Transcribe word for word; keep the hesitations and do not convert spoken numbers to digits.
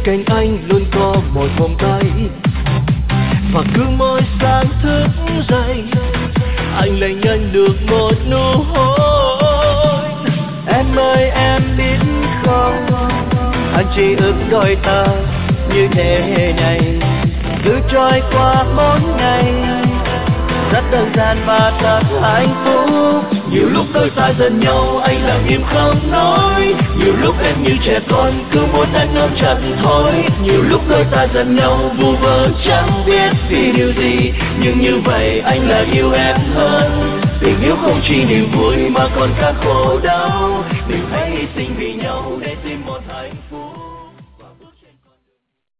cạnh anh luôn có một vòng tay, và cứ mỗi sáng thức dậy anh lại nhận được một nụ hôn. Em ơi em biết không, anh chỉ ước đôi ta như thế này, cứ trôi qua mỗi ngày rất đơn giản và thật hạnh phúc. Nhiều lúc đôi ta giận nhau anh lặng im không nói, nhiều lúc em như trẻ con cứ muốn anh ôm chặt thôi. Nhiều lúc đôi ta giận nhau vu vơ chẳng biết vì điều gì, nhưng như vậy anh là yêu em hơn. Tình yêu không chỉ niềm vui mà còn cả khổ đau, mình hãy hy sinh vì nhau để